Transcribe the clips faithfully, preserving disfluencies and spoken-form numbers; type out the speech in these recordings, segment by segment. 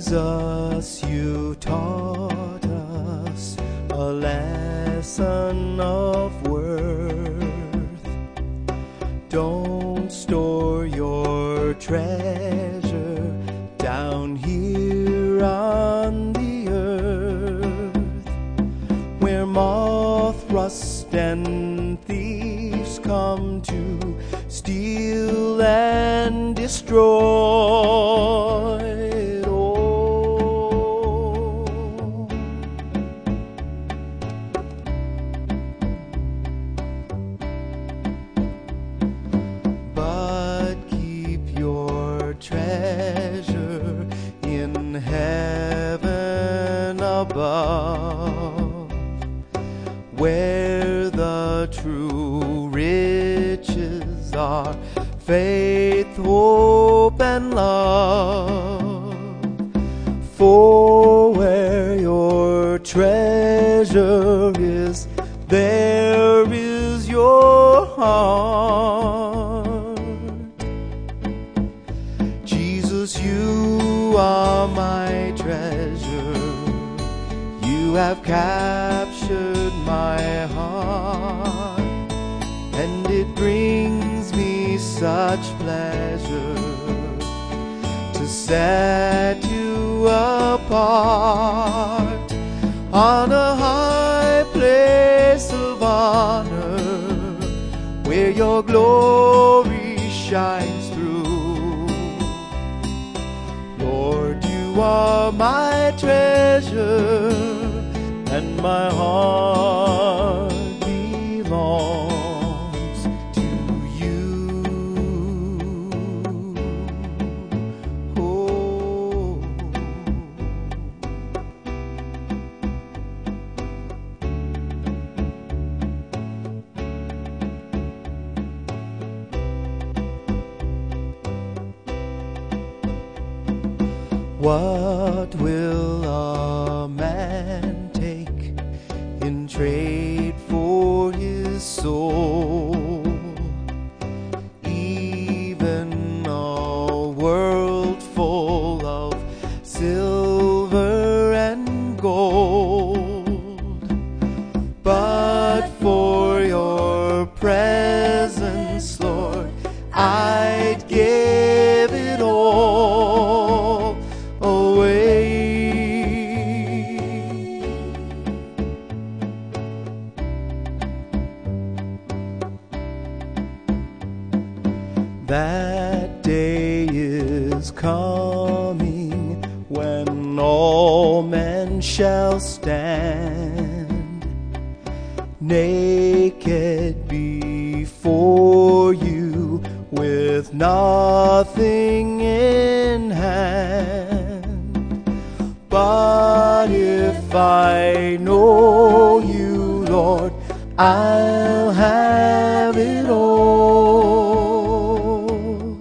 Jesus, you taught us a lesson of worth. Don't store your treasure down here on the earth, where moth, rust, and thieves come to steal and destroy it all. But keep your treasure in heaven above, where the true riches are faith, hope, and love. For where your treasure is, there is your heart. Jesus, you are my treasure. You have captured my heart, and it brings me such pleasure to set you apart on a high place of honor, where your glory shines through. Lord, you are my treasure, and my heart belongs to you. Oh. What will a man take in trade for his soul? Even a world full of silver and gold. But for your presence, Lord, I'd give it all away. That day is coming when all men shall stand naked before you, with nothing in hand. But if I know you, Lord, I'll have it all.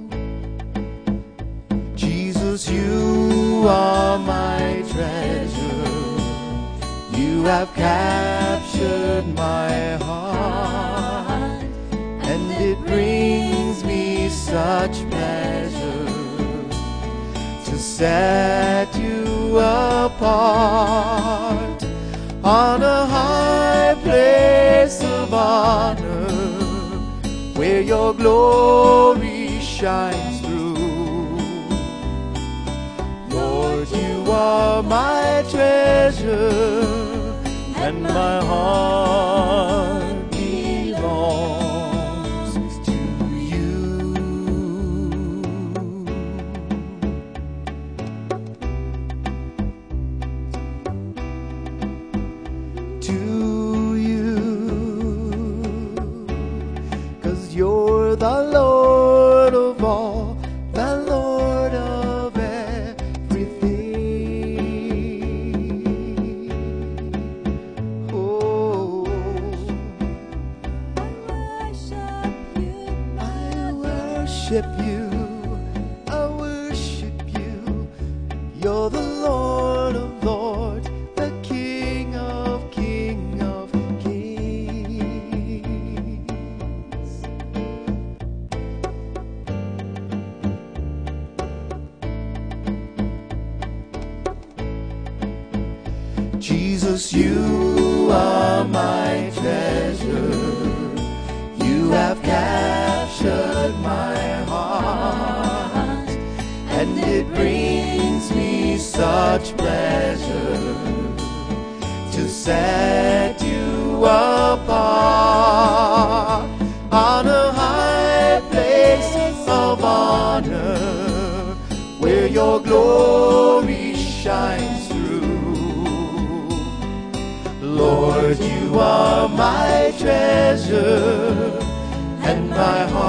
Jesus, you are my treasure. You have captured my heart, and it brings me such pleasure to set you apart on a high place of honor, where your glory shines through. Lord, you are my treasure, and my heart belongs to you. To you, 'cause you're the Lord of all, the Lord of everything. Oh, I worship you, I worship you. You're the Lord of lords, the King of King of kings. Jesus, you are my treasure. You have captured my heart, and it brings me such pleasure to set you apart on a high place of honor where your glory shines through. Lord, you are my treasure, and my heart